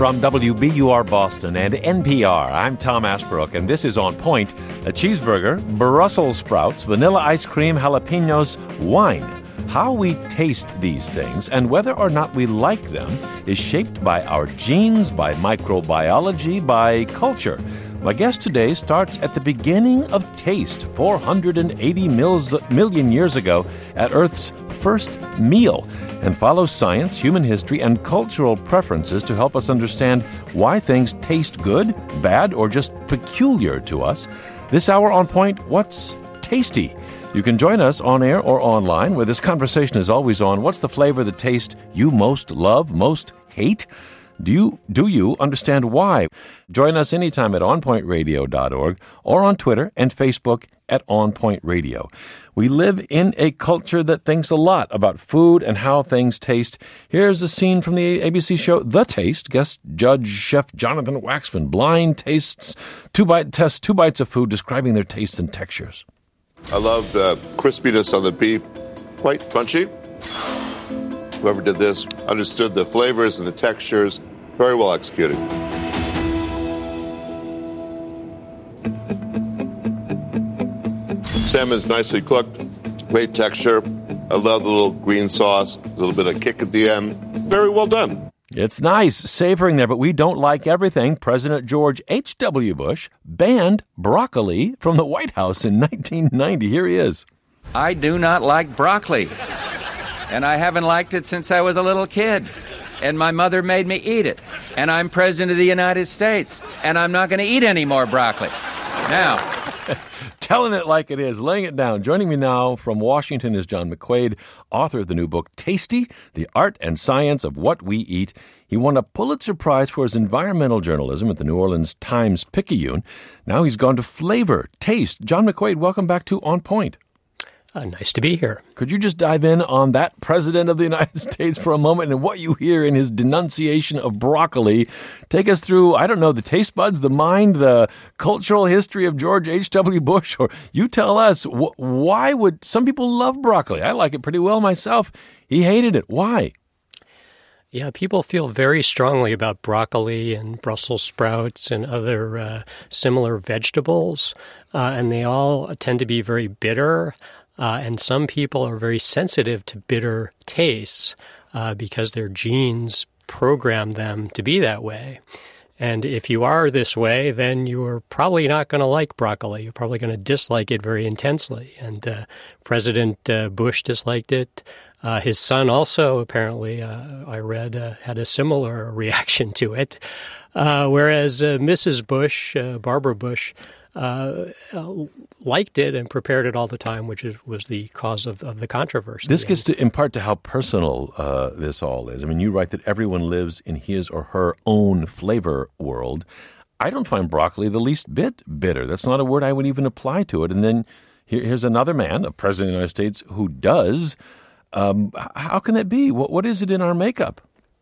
From WBUR Boston and NPR, I'm Tom Ashbrook, and this is On Point, a cheeseburger, Brussels sprouts, vanilla ice cream, jalapenos, wine. How we taste these things and whether or not we like them is shaped by our genes, by microbiology, by culture. My guest today starts at the beginning of taste, 480 million years ago at Earth's first meal, and follows science, human history, and cultural preferences to help us understand why things taste good, bad, or just peculiar to us. This hour on Point, what's tasty? You can join us on air or online, where this conversation is always on. What's the flavor, the taste you most love, most hate? Do you understand why? Join us anytime at onpointradio.org or on Twitter and Facebook at OnPointRadio. We live in a culture that thinks a lot about food and how things taste. Here's a scene from the ABC show The Taste. Guest judge chef Jonathan Waxman blind tests two bites of food, describing their tastes and textures. I love the crispiness on the beef, quite crunchy. Whoever did this understood the flavors and the textures, very well executed. Salmon's nicely cooked, great texture. I love the little green sauce, a little bit of kick at the end. Very well done. It's nice, savoring there, but we don't like everything. President George H.W. Bush banned broccoli from the White House in 1990. Here he is. I do not like broccoli, and I haven't liked it since I was a little kid, and my mother made me eat it, and I'm President of the United States, and I'm not going to eat any more broccoli. Now, telling it like it is, laying it down. Joining me now from Washington is John McQuaid, author of the new book, Tasty, The Art and Science of What We Eat. He won a Pulitzer Prize for his environmental journalism at the New Orleans Times-Picayune. Now he's gone to flavor, taste. John McQuaid, welcome back to On Point. Nice to be here. Could you just dive in on that President of the United States for a moment and what you hear in his denunciation of broccoli? Take us through, I don't know, the taste buds, the mind, the cultural history of George H.W. Bush, or you tell us, why would some people love broccoli? I like it pretty well myself. He hated it. Why? Yeah, people feel very strongly about broccoli and Brussels sprouts and other similar vegetables, and they all tend to be very bitter. And some people are very sensitive to bitter tastes because their genes program them to be that way. And if you are this way, then you're probably not going to like broccoli. You're probably going to dislike it very intensely. And President Bush disliked it. His son also, apparently, I read, had a similar reaction to it. Whereas Mrs. Bush, Barbara Bush, liked it and prepared it all the time, which was the cause of the controversy. This gets to, in part, to how personal this all is. I mean, you write that everyone lives in his or her own flavor world. I don't find broccoli the least bit bitter. That's not a word I would even apply to it. And then here's another man, a president of the United States, who does. How can that be? What is it in our makeup?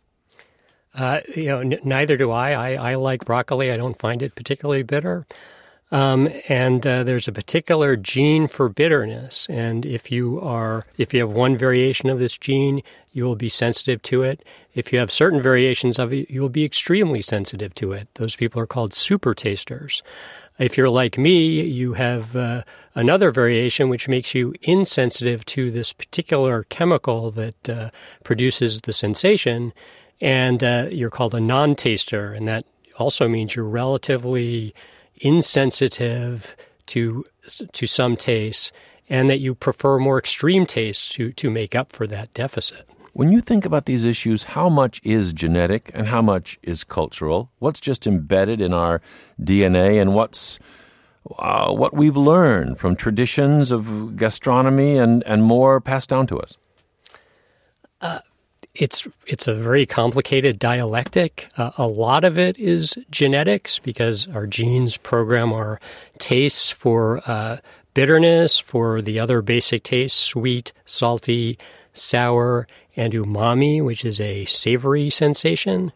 Neither do I. I like broccoli. I don't find it particularly bitter. And there's a particular gene for bitterness. And if you have one variation of this gene, you will be sensitive to it. If you have certain variations of it, you will be extremely sensitive to it. Those people are called super tasters. If you're like me, you have another variation which makes you insensitive to this particular chemical that produces the sensation, and you're called a non-taster, and that also means you're relatively insensitive to some tastes, and that you prefer more extreme tastes to make up for that deficit. When you think about these issues, how much is genetic and how much is cultural? What's just embedded in our DNA, and what's what we've learned from traditions of gastronomy and more passed down to us? It's a very complicated dialectic. A lot of it is genetics because our genes program our tastes for bitterness, for the other basic tastes, sweet, salty, sour, and umami, which is a savory sensation.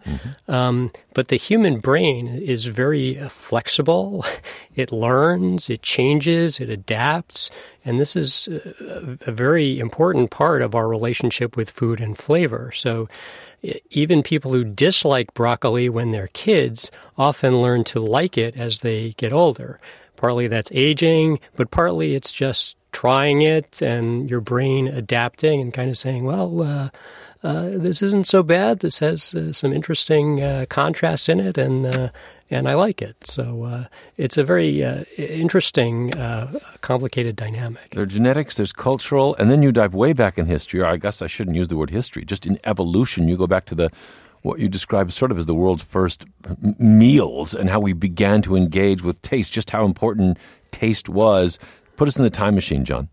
But the human brain is very flexible. It learns, it changes, it adapts. And this is a very important part of our relationship with food and flavor. So even people who dislike broccoli when they're kids often learn to like it as they get older. Partly that's aging, but partly it's just trying it and your brain adapting and kind of saying, well, this isn't so bad. This has some interesting contrasts in it, and I like it. So it's a very interesting, complicated dynamic. There's genetics, there's cultural, and then you dive way back in history, or I guess I shouldn't use the word history, just in evolution. You go back to what you describe sort of as the world's first meals and how we began to engage with taste, just how important taste was. Put us in the time machine, John.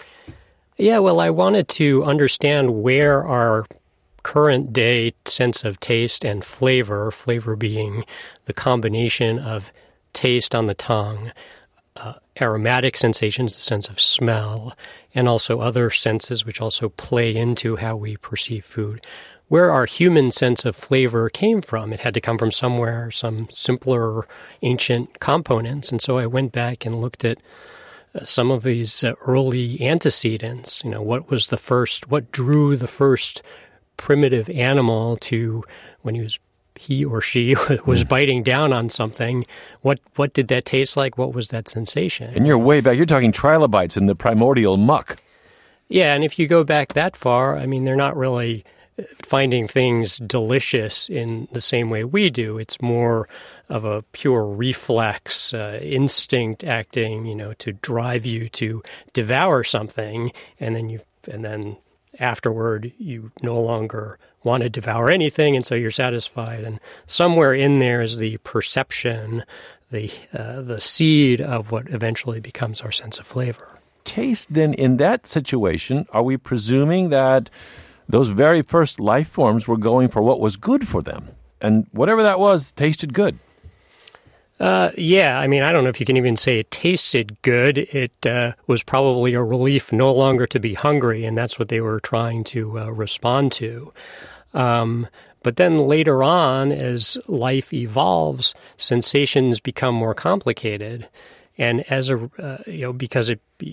Yeah, well, I wanted to understand where our current day sense of taste and flavor being the combination of taste on the tongue, aromatic sensations, the sense of smell, and also other senses which also play into how we perceive food. Where our human sense of flavor came from. It had to come from somewhere, some simpler ancient components. And so I went back and looked at some of these early antecedents. What drew the first primitive animal to, when he or she was biting down on something, what did that taste like? What was that sensation? And you're way back. You're talking trilobites in the primordial muck. Yeah, and if you go back that far, I mean, they're not really finding things delicious in the same way we do. It's more of a pure reflex, instinct acting, to drive you to devour something, and then afterward you no longer want to devour anything, and so you're satisfied. And somewhere in there is the perception, the seed of what eventually becomes our sense of flavor. Taste, then, in that situation, are we presuming that those very first life forms were going for what was good for them? And whatever that was, tasted good. Yeah, I mean, I don't know if you can even say it tasted good. It was probably a relief no longer to be hungry, and that's what they were trying to respond to. But then later on, as life evolves, sensations become more complicated, and because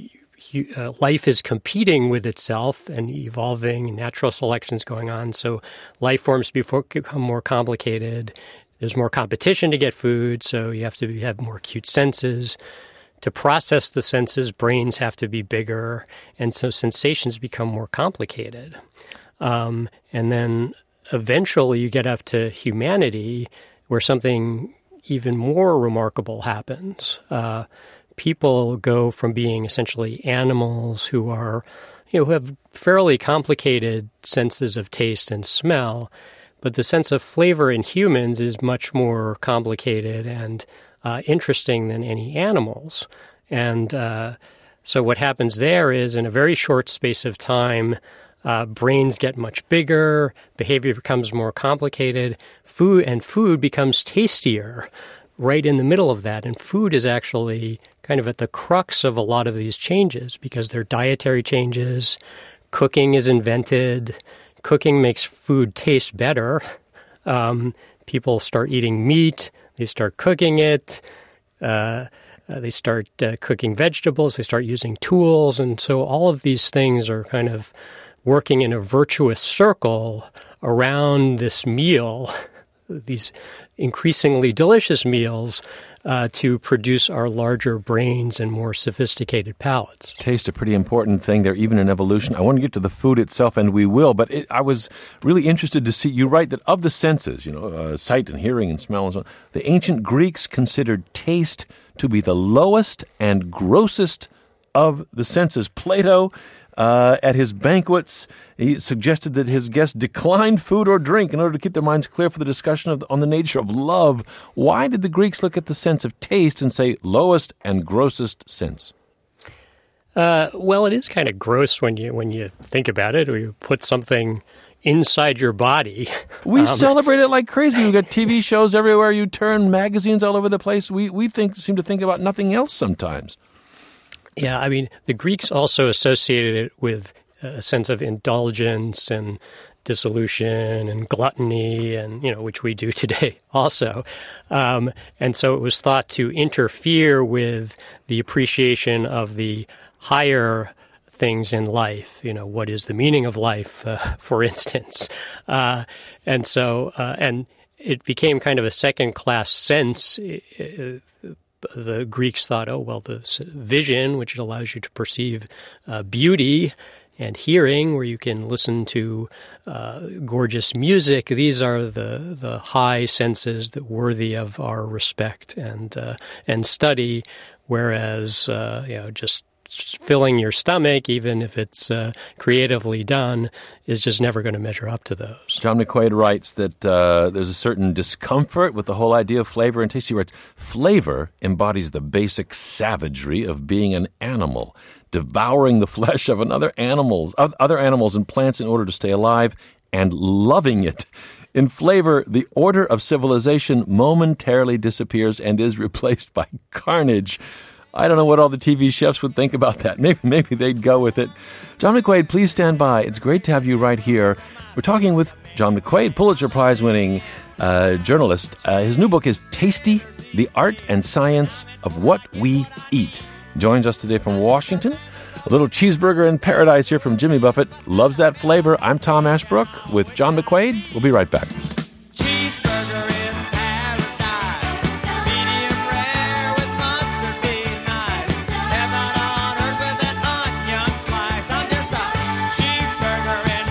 life is competing with itself and evolving, natural selection's going on, so life forms become more complicated. There's more competition to get food, so you have to have more acute senses. To process the senses, brains have to be bigger, and so sensations become more complicated. And then eventually you get up to humanity, where something even more remarkable happens. People go from being essentially animals who have fairly complicated senses of taste and smell, but the sense of flavor in humans is much more complicated and interesting than any animals. And so what happens there is, in a very short space of time, brains get much bigger, behavior becomes more complicated, food becomes tastier right in the middle of that. And food is actually kind of at the crux of a lot of these changes, because they're dietary changes. Cooking is invented. Cooking makes food taste better. People start eating meat. They start cooking it. They start cooking vegetables. They start using tools. And so all of these things are kind of working in a virtuous circle around this meal, these increasingly delicious meals, to produce our larger brains and more sophisticated palates. Taste, a pretty important thing there, even in evolution. I want to get to the food itself, and we will, but I was really interested to see, you write that of the senses, sight and hearing and smell and so on, the ancient Greeks considered taste to be the lowest and grossest of the senses. Plato, at his banquets, he suggested that his guests declined food or drink in order to keep their minds clear for the discussion on the nature of love. Why did the Greeks look at the sense of taste and say lowest and grossest sense? Well, it is kind of gross when you think about it, or you put something inside your body. We celebrate it like crazy. We've got TV shows everywhere you turn, magazines all over the place. We seem to think about nothing else sometimes. Yeah, I mean, the Greeks also associated it with a sense of indulgence and dissolution and gluttony, and which we do today also. And so it was thought to interfere with the appreciation of the higher things in life. What is the meaning of life, for instance? And it became kind of a second-class sense. The Greeks thought, the vision, which allows you to perceive beauty, and hearing, where you can listen to gorgeous music. These are the high senses that worthy of our respect and study. Whereas, just filling your stomach, even if it's creatively done, is just never going to measure up to those. John McQuaid writes that there's a certain discomfort with the whole idea of flavor and taste. He writes, flavor embodies the basic savagery of being an animal, devouring the flesh of other animals and plants in order to stay alive, and loving it. In flavor, the order of civilization momentarily disappears and is replaced by carnage. I don't know what all the TV chefs would think about that. Maybe they'd go with it. John McQuaid, please stand by. It's great to have you right here. We're talking with John McQuaid, Pulitzer Prize-winning journalist. His new book is Tasty, The Art and Science of What We Eat. Joins us today from Washington. A little cheeseburger in paradise here from Jimmy Buffett. Loves that flavor. I'm Tom Ashbrook with John McQuaid. We'll be right back. Cheeseburger in paradise, medium rare with mustard being nice. Heaven on earth with an onion slice. I'm just a cheeseburger in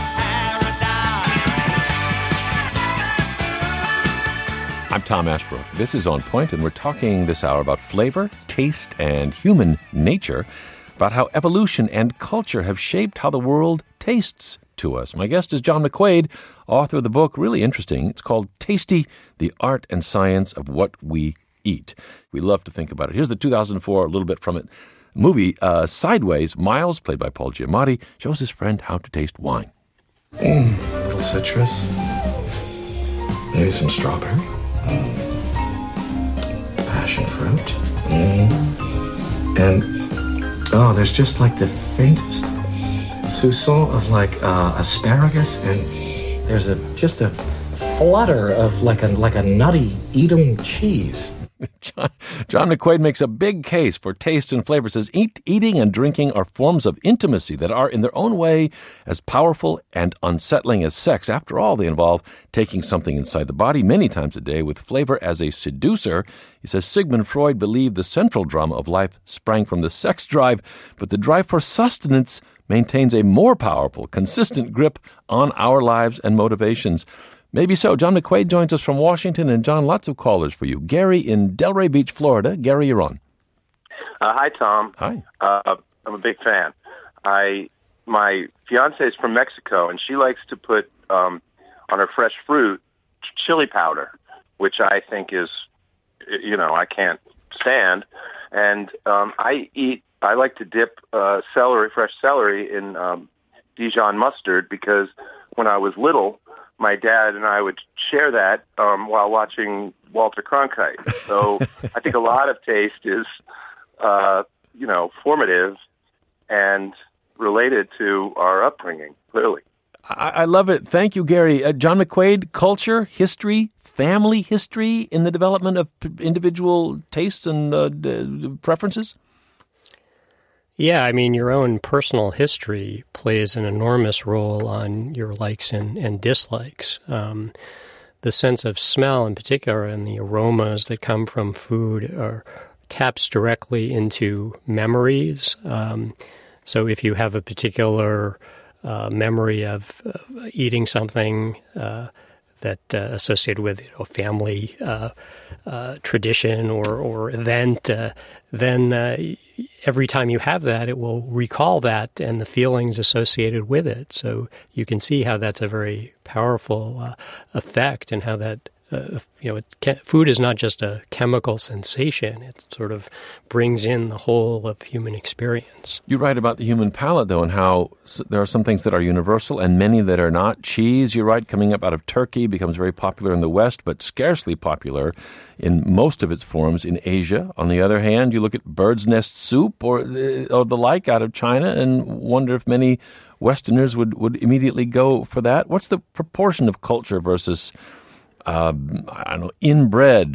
paradise. I'm Tom Ashbrook. This is On Point, and we're talking this hour about flavor, taste, and human nature, about how evolution and culture have shaped how the world tastes to us. My guest is John McQuaid, author of the book, really interesting. It's called Tasty, The Art and Science of What We Eat. We love to think about it. Here's the 2004, a little bit from it, movie Sideways. Miles, played by Paul Giamatti, shows his friend how to taste wine. A little citrus, maybe some strawberry, passion fruit, and there's just like the faintest soupçon of like asparagus, and there's just a flutter of like a nutty Edam cheese. John McQuaid makes a big case for taste and flavor. Says eating and drinking are forms of intimacy that are in their own way as powerful and unsettling as sex. After all, they involve taking something inside the body many times a day with flavor as a seducer. He says Sigmund Freud believed the central drama of life sprang from the sex drive, but the drive for sustenance maintains a more powerful, consistent grip on our lives and motivations. Maybe so. John McQuaid joins us from Washington. And, John, lots of callers for you. Gary in Delray Beach, Florida. Gary, you're on. Hi, Tom. Hi. I'm a big fan. My fiance is from Mexico, and she likes to put on her fresh fruit chili powder, which I think is, I can't stand. And I like to dip fresh celery in Dijon mustard, because when I was little, my dad and I would share that while watching Walter Cronkite. So I think a lot of taste is, formative and related to our upbringing, clearly. I love it. Thank you, Gary. John McQuaid, culture, history, family history in the development of individual tastes and preferences? Yeah, I mean, your own personal history plays an enormous role on your likes and dislikes. The sense of smell in particular and the aromas that come from food taps directly into memories. So if you have a particular memory of eating something that associated with a family tradition or event, then every time you have that, it will recall that and the feelings associated with it. So you can see how that's a very powerful effect, and how that food is not just a chemical sensation. It sort of brings in the whole of human experience. You write about the human palate, though, and how there are some things that are universal and many that are not. Cheese, you write, coming up out of Turkey, becomes very popular in the West, but scarcely popular in most of its forms in Asia. On the other hand, you look at bird's nest soup or the like out of China and wonder if many Westerners would immediately go for that. What's the proportion of culture versus inbred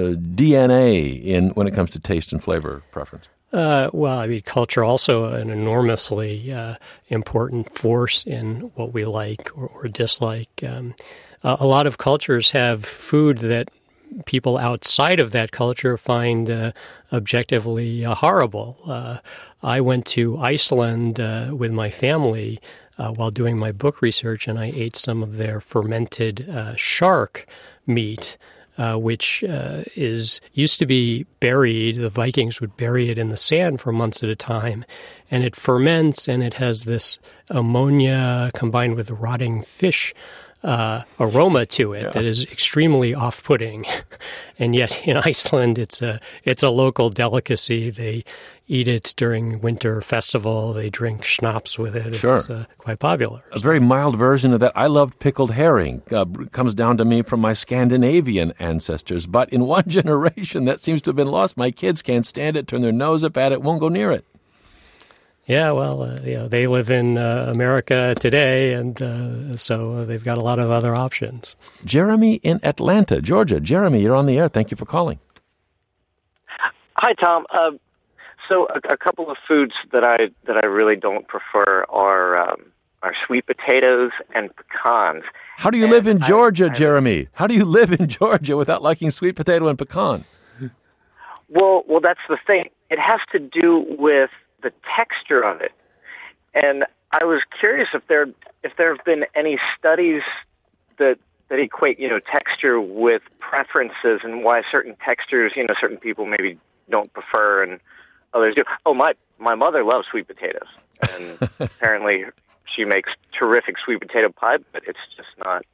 DNA when it comes to taste and flavor preference? Culture also an enormously important force in what we like or dislike. A lot of cultures have food that people outside of that culture find objectively horrible. I went to Iceland with my family while doing my book research, and I ate some of their fermented shark meat, which used to be buried. The Vikings would bury it in the sand for months at a time, and it ferments, and it has this ammonia combined with rotting fish aroma to it that is extremely off-putting. And yet in Iceland, it's a local delicacy. They eat it during winter festival. They drink schnapps with it. Sure. It's quite popular. A very mild version of that. I loved pickled herring. Comes down to me from my Scandinavian ancestors. But in one generation, that seems to have been lost. My kids can't stand it, turn their nose up at it, won't go near it. Yeah, well, they live in America today, and so they've got a lot of other options. Jeremy in Atlanta, Georgia. Jeremy, you're on the air. Thank you for calling. Hi, Tom. So a couple of foods that I really don't prefer are sweet potatoes and pecans. How do you live in Georgia, Jeremy? How do you live in Georgia without liking sweet potato and pecan? Well, that's the thing. It has to do with the texture of it. And I was curious if there have been any studies that equate, texture with preferences and why certain textures, certain people maybe don't prefer and others do. Oh, my mother loves sweet potatoes, and apparently she makes terrific sweet potato pie, but it's just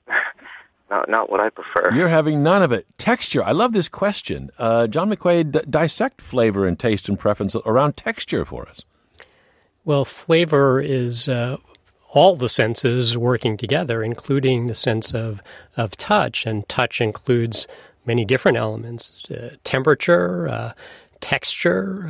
not what I prefer. You're having none of it. Texture. I love this question. John McQuaid, dissect flavor and taste and preference around texture for us. Well, flavor is all the senses working together, including the sense of touch. And touch includes many different elements, temperature, texture,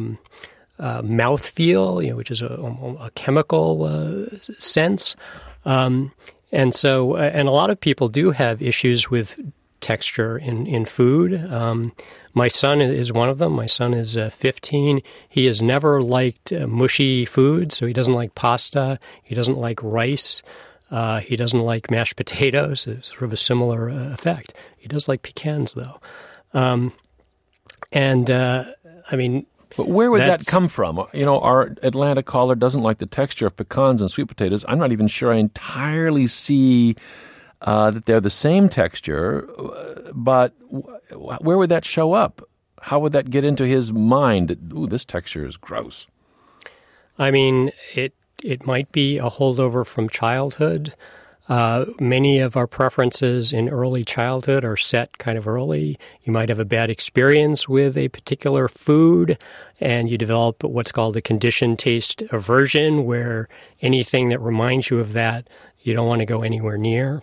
mouthfeel, which is a chemical sense. And so, and a lot of people do have issues with texture in food. My son is one of them. My son is 15. He has never liked mushy food, so he doesn't like pasta. He doesn't like rice. He doesn't like mashed potatoes. It's sort of a similar effect. He does like pecans, though. But where would that come from? Our Atlanta caller doesn't like the texture of pecans and sweet potatoes. I'm not even sure I entirely see that they're the same texture, but where would that show up? How would that get into his mind? Ooh, this texture is gross. I mean, it might be a holdover from childhood. Many of our preferences in early childhood are set kind of early. You might have a bad experience with a particular food, and you develop what's called a conditioned taste aversion, where anything that reminds you of that, you don't want to go anywhere near.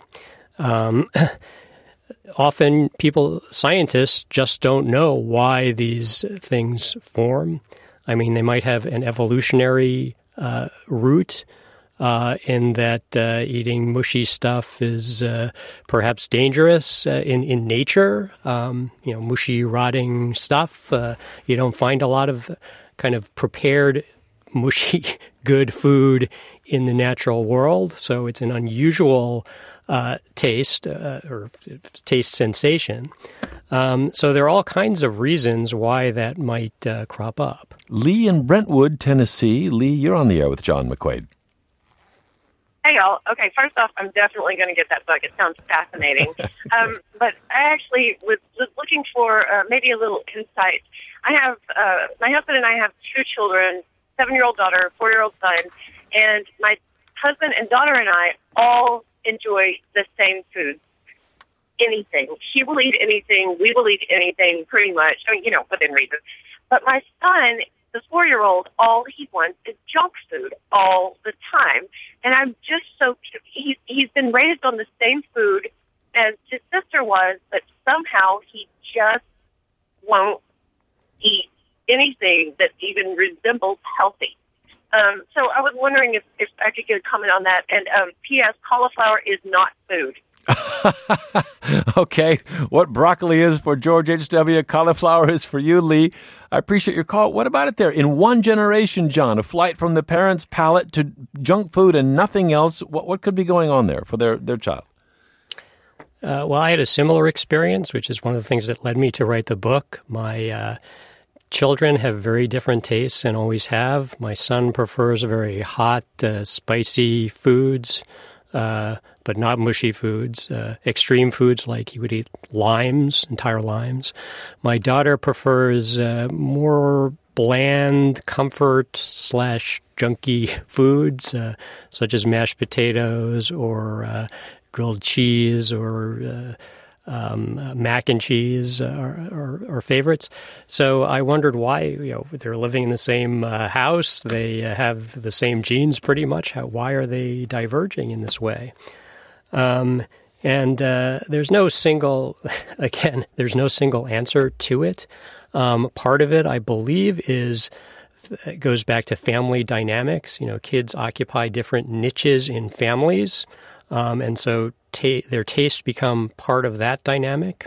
Often scientists just don't know why these things form. I mean, they might have an evolutionary root in that eating mushy stuff is perhaps dangerous in nature. Mushy, rotting stuff. You don't find a lot of kind of prepared, mushy, good food in the natural world. So it's an unusual taste or taste sensation. So there are all kinds of reasons why that might crop up. Lee in Brentwood, Tennessee. Lee, you're on the air with John McQuaid. Hey, y'all. Okay, first off, I'm definitely going to get that book. It sounds fascinating. But I actually was looking for maybe a little insight. I have my husband and I have two children, 7-year-old daughter, 4-year-old son, and my husband and daughter and I all enjoy the same foods. anything. She will eat anything. We will eat anything, pretty much. I mean, within reason. But my son, the 4-year-old, all he wants is junk food all the time. And I'm just so he's been raised on the same food as his sister was, but somehow he just won't eat anything that even resembles healthy. So I was wondering if I could get a comment on that. And P.S., cauliflower is not food. Okay, what broccoli is for George H.W., cauliflower is for you, Lee. I appreciate your call. What about it there? In one generation, John, a flight from the parents' palate to junk food and nothing else, what could be going on there for their child? Well, I had a similar experience, which is one of the things that led me to write the book. My children have very different tastes and always have. My son prefers very hot, spicy foods, but not mushy foods, extreme foods like he would eat limes, entire limes. My daughter prefers more bland, comfort/junky foods, such as mashed potatoes or grilled cheese or mac and cheese are favorites. So I wondered why, they're living in the same house, they have the same genes pretty much. Why are they diverging in this way? And there's no single answer to it. Part of it, I believe, it goes back to family dynamics. Kids occupy different niches in families. And so their tastes become part of that dynamic.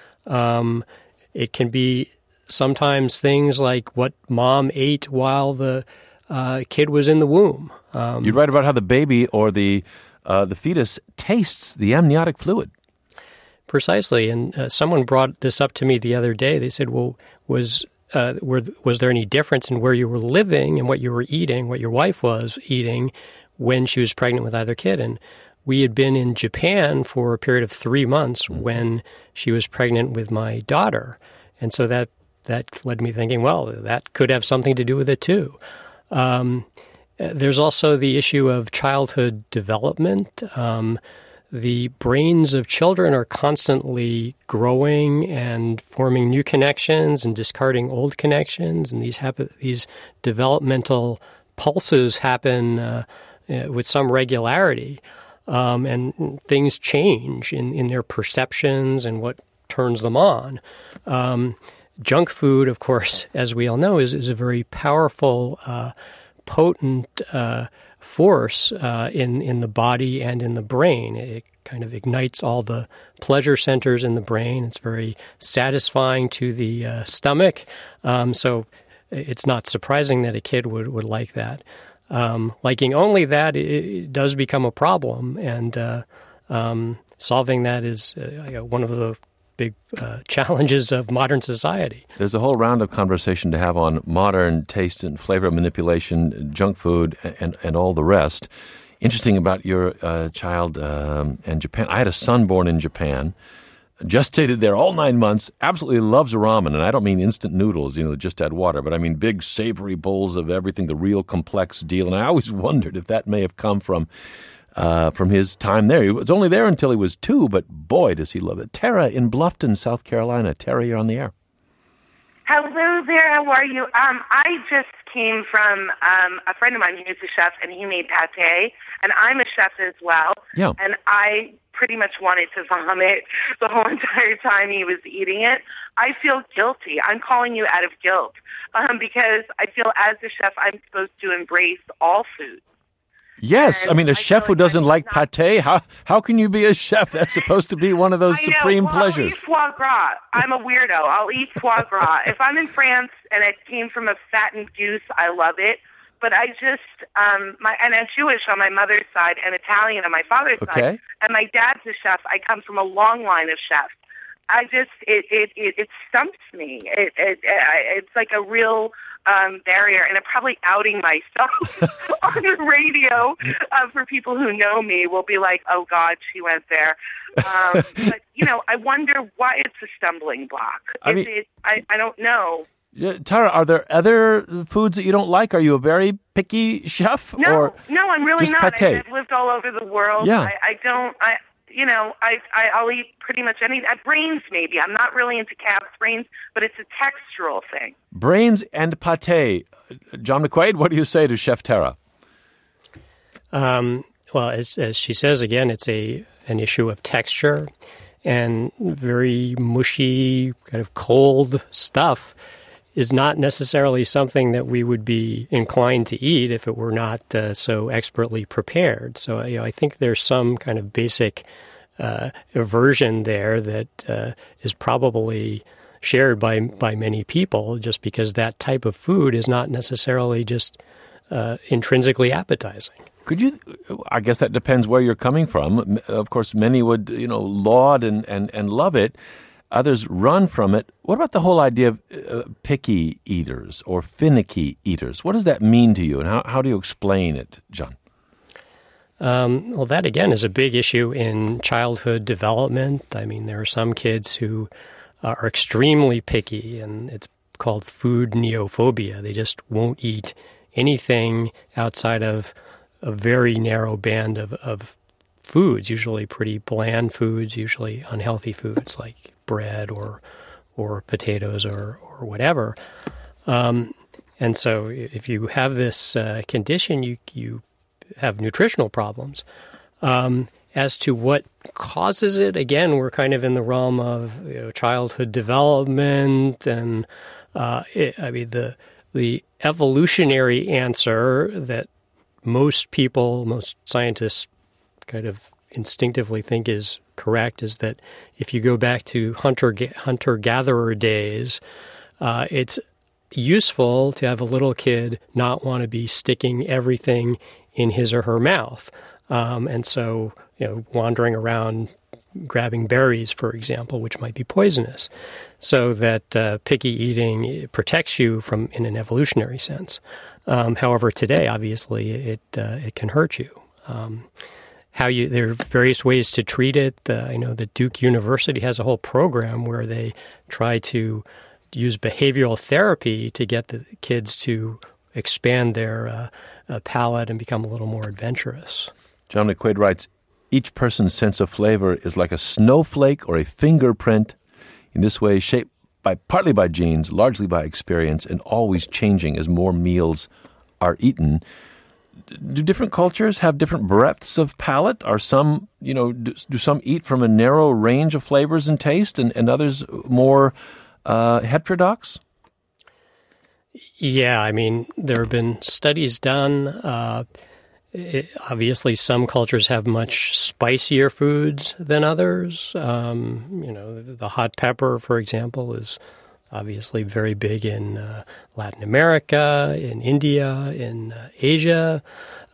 It can be sometimes things like what mom ate while the kid was in the womb. You write about how the baby or the fetus tastes the amniotic fluid. Precisely. And someone brought this up to me the other day. They said, well, was there any difference in where you were living and what you were eating, what your wife was eating when she was pregnant with either kid? And we had been in Japan for a period of 3 months when she was pregnant with my daughter. And so that led me thinking, well, that could have something to do with it too. There's also the issue of childhood development. The brains of children are constantly growing and forming new connections and discarding old connections. And these developmental pulses happen with some regularity. And things change in their perceptions and what turns them on. Junk food, of course, as we all know, is a very powerful, potent force in the body and in the brain. It kind of ignites all the pleasure centers in the brain. It's very satisfying to the stomach. So it's not surprising that a kid would like that. Liking only that, it does become a problem, and solving that is one of the big challenges of modern society. There's a whole round of conversation to have on modern taste and flavor manipulation, junk food, and all the rest. Interesting about your child and Japan. I had a son born in Japan. Gestated there all 9 months, absolutely loves ramen, and I don't mean instant noodles, just add water, but I mean big savory bowls of everything, the real complex deal. And I always wondered if that may have come from his time there. He was only there until he was 2, but boy, does he love it. Tara in Bluffton, South Carolina. Tara, you're on the air. Hello there, how are you? I just came from a friend of mine who's a chef, and he made pate, and I'm a chef as well. Yeah. And I pretty much wanted to vomit the whole entire time he was eating it. I feel guilty. I'm calling you out of guilt because I feel as a chef I'm supposed to embrace all foods. Yes, I mean, a chef who doesn't like pate, how can you be a chef? That's supposed to be one of those supreme pleasures. I'll eat foie gras. I'm a weirdo. I'll eat foie gras. If I'm in France and it came from a fattened goose, I love it. But I just, and I'm Jewish on my mother's side and Italian on my father's side. And my dad's a chef. I come from a long line of chefs. It stumps me. It's like a real barrier, and I'm probably outing myself on the radio for people who know me will be like, oh God, she went there. But, I wonder why it's a stumbling block. I don't know. Tara, are there other foods that you don't like? Are you a very picky chef? No, I'm really not. Pate? I've lived all over the world. Yeah. I'll eat pretty much any brains. Maybe I'm not really into calves brains, but it's a textural thing. Brains and pate. John McQuaid, what do you say to Chef Tara? Well, as she says again, it's an issue of texture, and very mushy, kind of cold stuff is not necessarily something that we would be inclined to eat if it were not so expertly prepared. So, I think there's some kind of basic aversion there that is probably shared by many people, just because that type of food is not necessarily just intrinsically appetizing. Could you? I guess that depends where you're coming from. Of course, many would, laud and love it. Others run from it. What about the whole idea of picky eaters or finicky eaters? What does that mean to you, and how do you explain it, John? Well, that, again, is a big issue in childhood development. I mean, there are some kids who are extremely picky, and it's called food neophobia. They just won't eat anything outside of a very narrow band of foods, usually pretty bland foods, usually unhealthy foods like bread or potatoes or whatever. And so if you have this condition, you have nutritional problems. As to what causes it, again, we're kind of in the realm of childhood development, and the evolutionary answer that most scientists kind of instinctively think is correct is that if you go back to hunter-gatherer days, it's useful to have a little kid not want to be sticking everything in his or her mouth. And so, wandering around grabbing berries, for example, which might be poisonous, so that picky eating protects you from, in an evolutionary sense. However, today, obviously, it can hurt you. There are various ways to treat it. I know that Duke University has a whole program where they try to use behavioral therapy to get the kids to expand their palate and become a little more adventurous. John McQuaid writes, each person's sense of flavor is like a snowflake or a fingerprint, in this way shaped partly by genes, largely by experience, and always changing as more meals are eaten. Do different cultures have different breadths of palate? Are some, do some eat from a narrow range of flavors and taste, and others more heterodox? Yeah, I mean, there have been studies done. Obviously, some cultures have much spicier foods than others. The hot pepper, for example, is obviously very big in Latin America, in India, in Asia.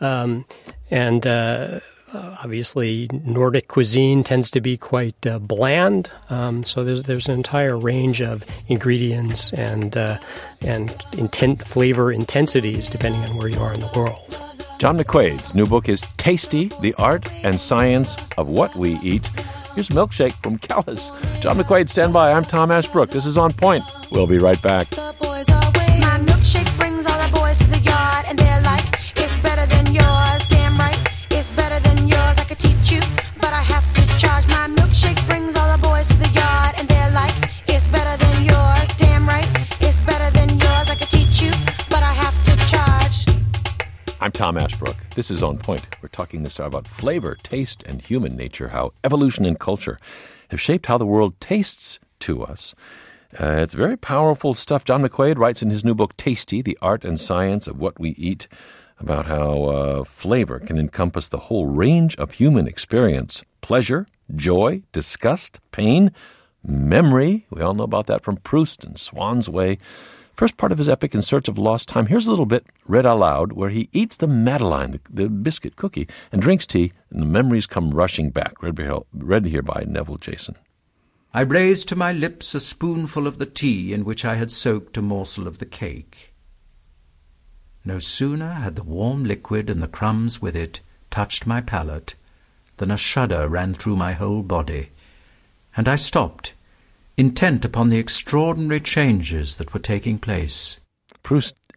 Obviously, Nordic cuisine tends to be quite bland. So there's an entire range of ingredients and flavor intensities depending on where you are in the world. John McQuaid's new book is Tasty, The Art and Science of What We Eat. Here's Milkshake from Callis. John McQuaid, stand by. I'm Tom Ashbrook. This is On Point. We'll be right back. The boys are waiting. My milkshake brings all the boys to the yard, and they're like, it's better than yours. Damn right, it's better than yours. I could teach you, but I have to charge. My milkshake brings all the boys to the yard, and they're like, it's better than yours. Damn right, it's better than yours. I could teach you, but I have to charge. I'm Tom Ashbrook. This is On Point. We're talking this hour about flavor, taste, and human nature, how evolution and culture have shaped how the world tastes to us. It's very powerful stuff. John McQuaid writes in his new book, Tasty, The Art and Science of What We Eat, about how flavor can encompass the whole range of human experience. Pleasure, joy, disgust, pain, memory. We all know about that from Proust and Swann's Way. First part of his epic In Search of Lost Time. Here's a little bit read aloud where he eats the Madeleine, the biscuit cookie, and drinks tea, and the memories come rushing back. Read here by Neville Jason. I raised to my lips a spoonful of the tea in which I had soaked a morsel of the cake. No sooner had the warm liquid and the crumbs with it touched my palate than a shudder ran through my whole body, and I stopped, intent upon the extraordinary changes that were taking place. Proust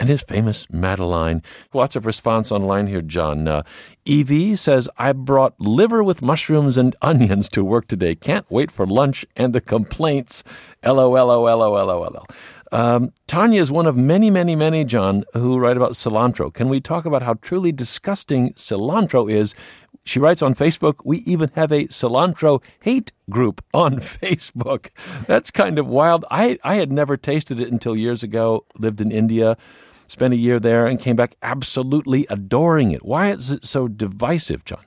and his famous Madeline. Lots of response online here, John. Evie says, I brought liver with mushrooms and onions to work today. Can't wait for lunch and the complaints. LOL. Tanya is one of many, John, who write about cilantro. Can we talk about how truly disgusting cilantro is? She writes on Facebook, we even have a cilantro hate group on Facebook. That's kind of wild. I had never tasted it until years ago, lived in India, spent a year there, and came back absolutely adoring it. Why is it so divisive, John?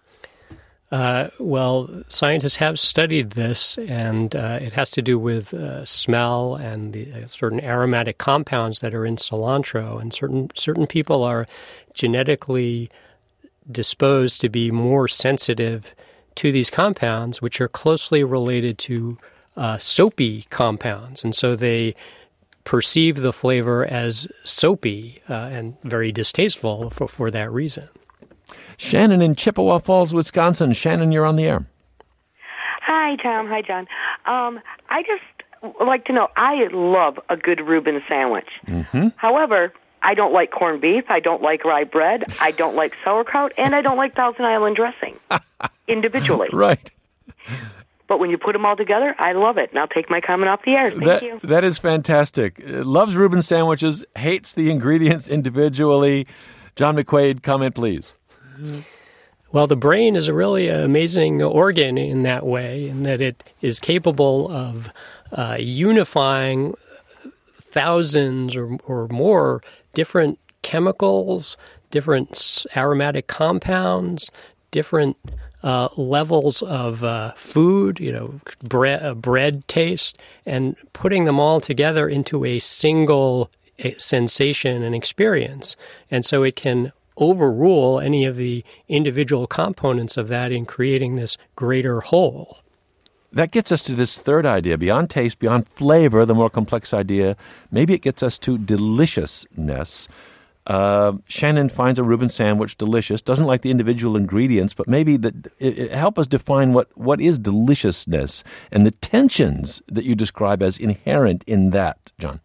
Well, scientists have studied this, and it has to do with smell and the certain aromatic compounds that are in cilantro. And certain people are genetically disposed to be more sensitive to these compounds, which are closely related to soapy compounds. And so they perceive the flavor as soapy and very distasteful for that reason. Shannon in Chippewa Falls, Wisconsin. Shannon, you're on the air. Hi, Tom. Hi, John. I just like to know, I love a good Reuben sandwich. Mm-hmm. However, I don't like corned beef, I don't like rye bread, I don't like sauerkraut, and I don't like Thousand Island dressing individually. Right. But when you put them all together, I love it. And I'll take my comment off the air. Thank you. That is fantastic. Loves Reuben sandwiches, hates the ingredients individually. John McQuaid, comment, please. Well, the brain is a really amazing organ in that way, in that it is capable of unifying thousands or more different chemicals, different aromatic compounds, different levels of food, bread taste, and putting them all together into a single sensation and experience. And so it can overrule any of the individual components of that in creating this greater whole. That gets us to this third idea. Beyond taste, beyond flavor, the more complex idea, maybe it gets us to deliciousness. Shannon finds a Reuben sandwich delicious, doesn't like the individual ingredients, but maybe help us define what is deliciousness and the tensions that you describe as inherent in that, John.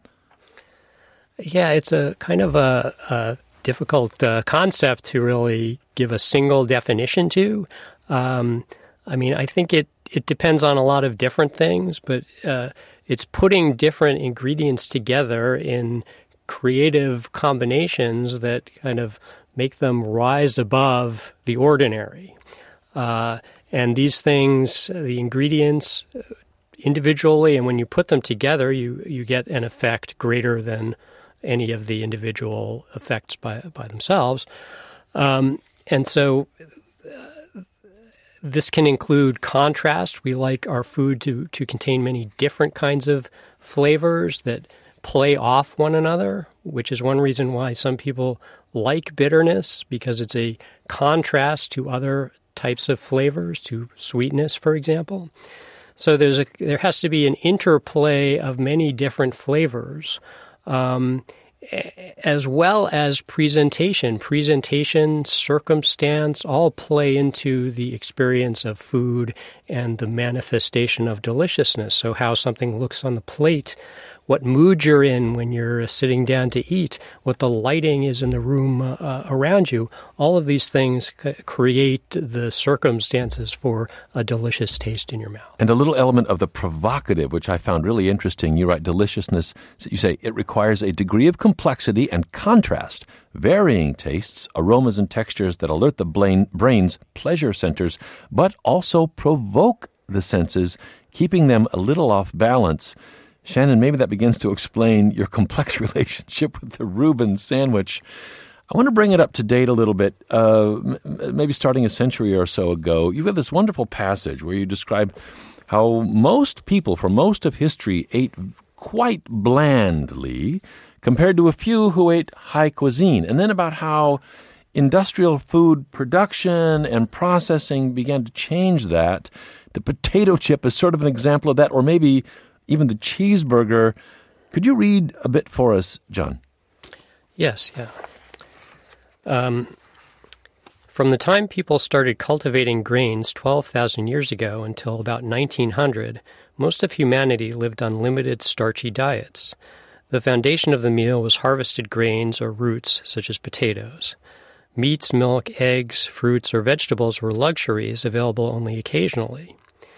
Yeah, it's a kind of a difficult concept to really give a single definition to. I think it depends on a lot of different things, but it's putting different ingredients together in creative combinations that kind of make them rise above the ordinary. And these things, the ingredients individually, and when you put them together, you get an effect greater than any of the individual effects by themselves. And so this can include contrast. We like our food to contain many different kinds of flavors that play off one another, which is one reason why some people like bitterness, because it's a contrast to other types of flavors, to sweetness, for example. So there has to be an interplay of many different flavors, as well as presentation, circumstance, all play into the experience of food and the manifestation of deliciousness. So how something looks on the plate, what mood you're in when you're sitting down to eat, what the lighting is in the room around you, all of these things create the circumstances for a delicious taste in your mouth. And a little element of the provocative, which I found really interesting. You write deliciousness, you say it requires a degree of complexity and contrast, varying tastes, aromas, and textures that alert the brain's pleasure centers, but also provoke the senses, keeping them a little off balance. Shannon, maybe that begins to explain your complex relationship with the Reuben sandwich. I want to bring it up to date a little bit, maybe starting a century or so ago. You have this wonderful passage where you describe how most people for most of history ate quite blandly compared to a few who ate high cuisine, and then about how industrial food production and processing began to change that. The potato chip is sort of an example of that, or maybe even the cheeseburger. Could you read a bit for us, John? Yes, yeah. From the time people started cultivating grains 12,000 years ago until about 1900, most of humanity lived on limited starchy diets. The foundation of the meal was harvested grains or roots, such as potatoes. Meats, milk, eggs, fruits, or vegetables were luxuries available only occasionally.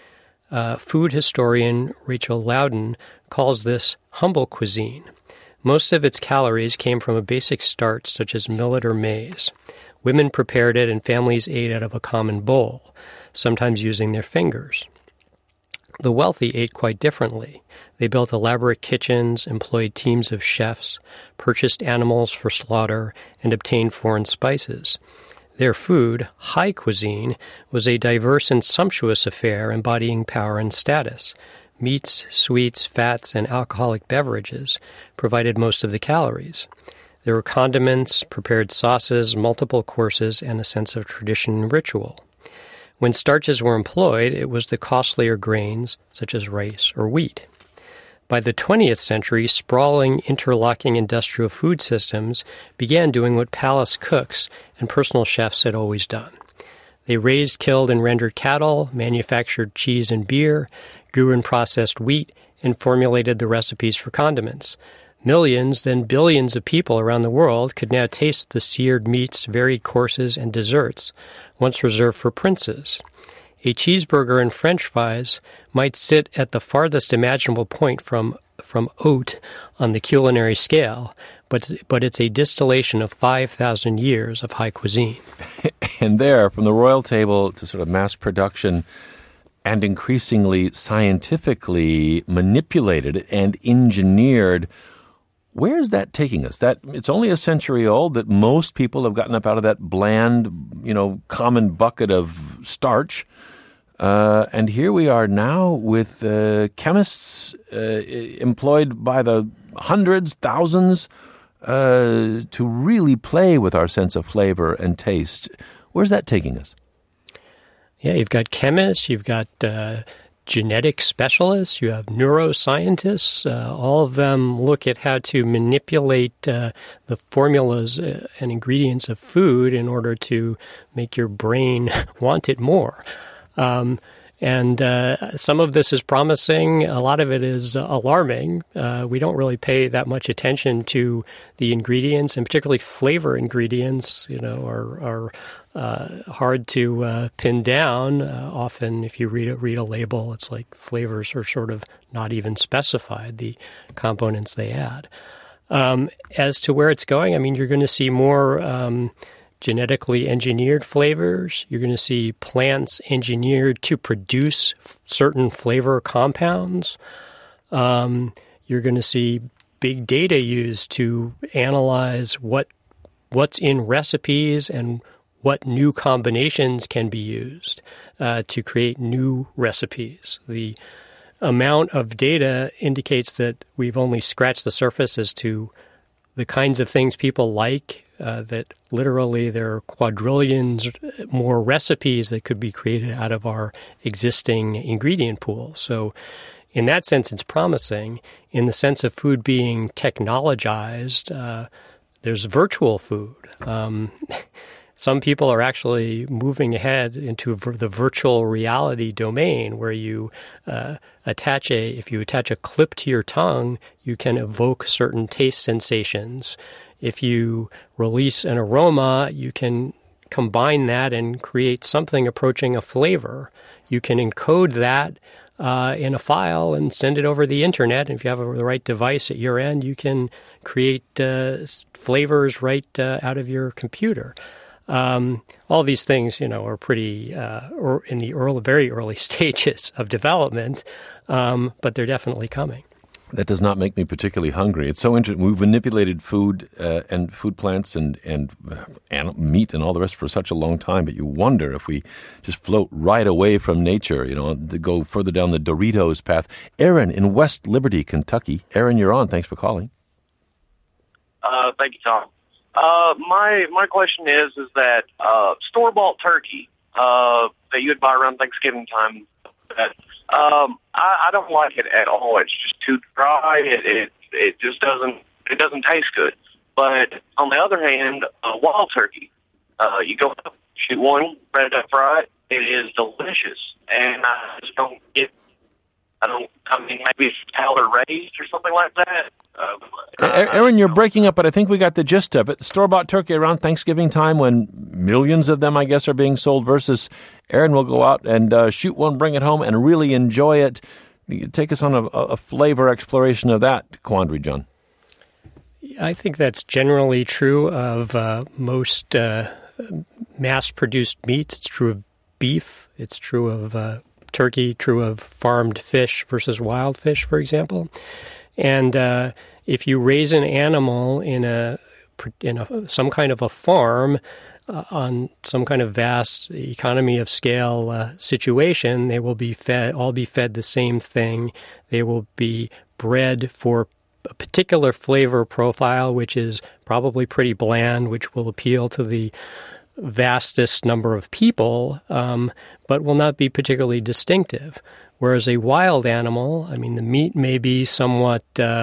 Food historian Rachel Loudon calls this humble cuisine. Most of its calories came from a basic starch such as millet or maize. Women prepared it and families ate out of a common bowl, sometimes using their fingers. The wealthy ate quite differently. They built elaborate kitchens, employed teams of chefs, purchased animals for slaughter, and obtained foreign spices. Their food, high cuisine, was a diverse and sumptuous affair embodying power and status. Meats, sweets, fats, and alcoholic beverages provided most of the calories. There were condiments, prepared sauces, multiple courses, and a sense of tradition and ritual. When starches were employed, it was the costlier grains, such as rice or wheat. By the 20th century, sprawling, interlocking industrial food systems began doing what palace cooks and personal chefs had always done. They raised, killed, and rendered cattle, manufactured cheese and beer, grew and processed wheat, and formulated the recipes for condiments. Millions, then billions of people around the world could now taste the seared meats, varied courses, and desserts, once reserved for princes. A cheeseburger and French fries might sit at the farthest imaginable point from oat on the culinary scale, but it's a distillation of 5,000 years of high cuisine. And there, from the royal table to sort of mass production and increasingly scientifically manipulated and engineered, where is that taking us? That it's only a century old that most people have gotten up out of that bland, common bucket of starch. And here we are now with chemists employed by the hundreds, thousands, to really play with our sense of flavor and taste. Where's that taking us? Yeah, you've got chemists, you've got genetic specialists, you have neuroscientists. All of them look at how to manipulate the formulas and ingredients of food in order to make your brain want it more. And some of this is promising. A lot of it is alarming. We don't really pay that much attention to the ingredients, and particularly flavor ingredients, are hard to pin down. Often, if you read a label, it's like flavors are sort of not even specified, the components they add. As to where it's going, you're going to see more genetically engineered flavors. You're going to see plants engineered to produce certain flavor compounds. You're going to see big data used to analyze what's in recipes and what new combinations can be used to create new recipes. The amount of data indicates that we've only scratched the surface as to the kinds of things people like, that literally there are quadrillions more recipes that could be created out of our existing ingredient pool. So in that sense, it's promising. In the sense of food being technologized, there's virtual food. Some people are actually moving ahead into the virtual reality domain where you if you attach a clip to your tongue, you can evoke certain taste sensations. If you release an aroma, you can combine that and create something approaching a flavor. You can encode that in a file and send it over the internet. And if you have the right device at your end, you can create flavors right out of your computer. All these things, are pretty or in the very early stages of development, but they're definitely coming. That does not make me particularly hungry. It's so interesting. We've manipulated food and food plants and meat and all the rest for such a long time, but you wonder if we just float right away from nature, to go further down the Doritos path. Aaron in West Liberty, Kentucky. Aaron, you're on. Thanks for calling. Thank you, Tom. My question is that store-bought turkey that you would buy around Thanksgiving time, I don't like it at all. It's just too dry. It just doesn't taste good. But on the other hand, wild turkey, you go up, shoot one, ready to fry it. It is delicious, and I just don't get maybe it's how they're raised or something like that. Aaron, you're breaking up, but I think we got the gist of it. Store-bought turkey around Thanksgiving time when millions of them, I guess, are being sold versus Aaron will go out and shoot one, bring it home, and really enjoy it. Take us on a flavor exploration of that quandary, John. I think that's generally true of most mass-produced meats. It's true of beef. It's true of turkey, true of farmed fish versus wild fish, for example. And if you raise an animal in some kind of a farm on some kind of vast economy of scale situation, they will all be fed the same thing. They will be bred for a particular flavor profile, which is probably pretty bland, which will appeal to the vastest number of people, but will not be particularly distinctive. Whereas a wild animal, the meat may be somewhat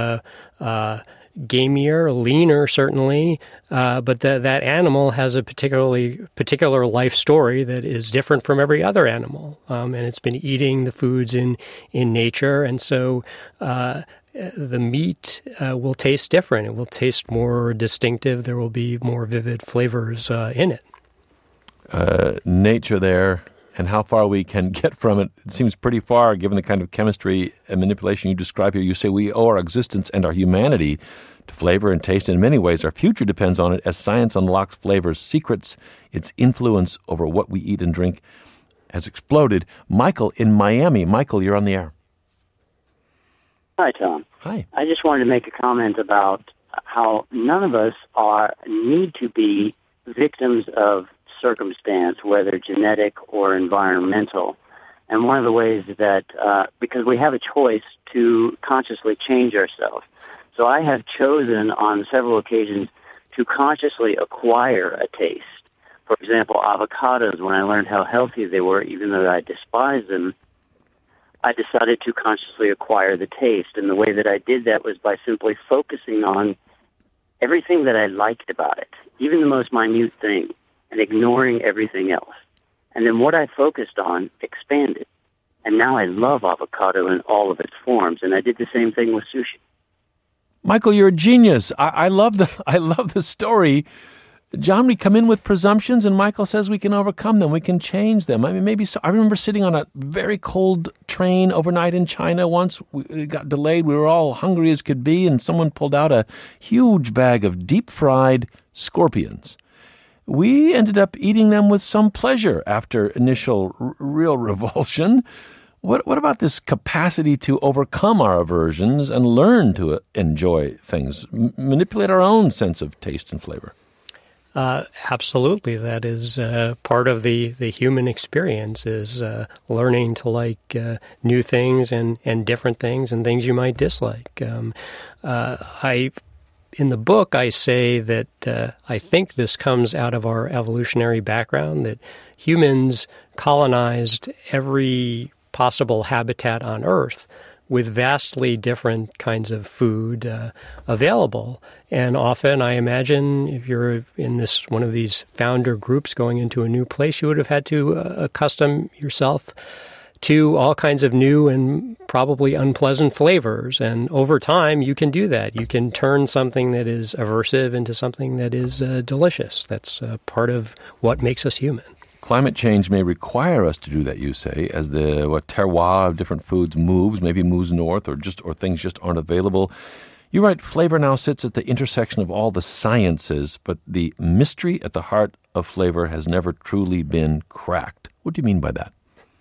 gamier, leaner certainly, but that animal has a particular life story that is different from every other animal, and it's been eating the foods in nature, and so the meat will taste different. It will taste more distinctive. There will be more vivid flavors in it. Nature there, and how far we can get from it. It seems pretty far, given the kind of chemistry and manipulation you describe here. You say we owe our existence and our humanity to flavor and taste. In many ways, our future depends on it as science unlocks flavor's secrets. Its influence over what we eat and drink has exploded. Michael in Miami. Michael, you're on the air. Hi, Tom. Hi. I just wanted to make a comment about how none of us need to be victims of circumstance, whether genetic or environmental. And one of the ways that, because we have a choice to consciously change ourselves. So I have chosen on several occasions to consciously acquire a taste. For example, avocados, when I learned how healthy they were, even though I despised them, I decided to consciously acquire the taste. And the way that I did that was by simply focusing on everything that I liked about it, even the most minute thing, and ignoring everything else. And then what I focused on expanded. And now I love avocado in all of its forms. And I did the same thing with sushi. Michael, you're a genius. I love the story. John, we come in with presumptions, and Michael says we can overcome them. We can change them. Maybe so. I remember sitting on a very cold train overnight in China once. It got delayed. We were all hungry as could be, and someone pulled out a huge bag of deep-fried scorpions. We ended up eating them with some pleasure after initial real revulsion. What about this capacity to overcome our aversions and learn to enjoy things, manipulate our own sense of taste and flavor? Absolutely. That is part of the human experience, is learning to like new things and different things and things you might dislike. In the book, I say that I think this comes out of our evolutionary background, that humans colonized every possible habitat on Earth with vastly different kinds of food available. And often, I imagine, if you're in one of these founder groups going into a new place, you would have had to accustom yourself to all kinds of new and probably unpleasant flavors. And over time, you can do that. You can turn something that is aversive into something that is delicious. That's part of what makes us human. Climate change may require us to do that, you say, as the terroir of different foods moves, maybe moves north, or things just aren't available. You write, flavor now sits at the intersection of all the sciences, but the mystery at the heart of flavor has never truly been cracked. What do you mean by that?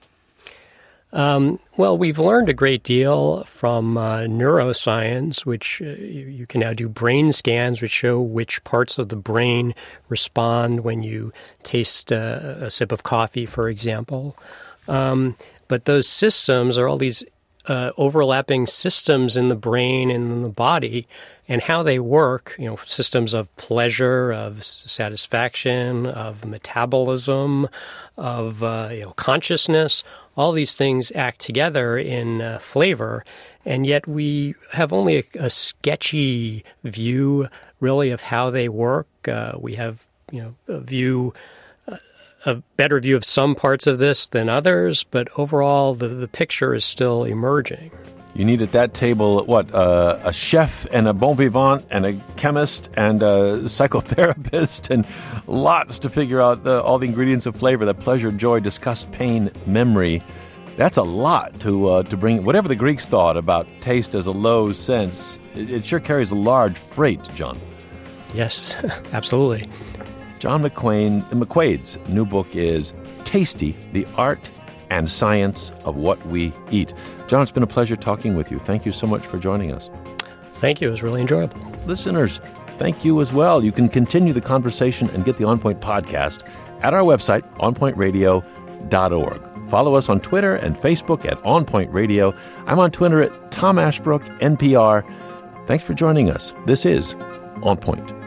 Well, we've learned a great deal from neuroscience, which you can now do brain scans, which show which parts of the brain respond when you taste a sip of coffee, for example. But those systems are all these overlapping systems in the brain and in the body, and how they work, systems of pleasure, of satisfaction, of metabolism, of consciousness. All these things act together in flavor, and yet we have only a sketchy view, really, of how they work. We have, a view a better view of some parts of this than others, but overall the picture is still emerging. You need at that table, a chef and a bon vivant and a chemist and a psychotherapist and lots to figure out all the ingredients of flavor, the pleasure, joy, disgust, pain, memory. That's a lot to bring. Whatever the Greeks thought about taste as a low sense, it sure carries a large freight, John. Yes, absolutely. John McQuaid's new book is Tasty, The Art and Science of What We Eat. John, it's been a pleasure talking with you. Thank you so much for joining us. Thank you. It was really enjoyable. Listeners, thank you as well. You can continue the conversation and get the On Point podcast at our website, onpointradio.org. Follow us on Twitter and Facebook at On Point Radio. I'm on Twitter at Tom Ashbrook, NPR. Thanks for joining us. This is On Point.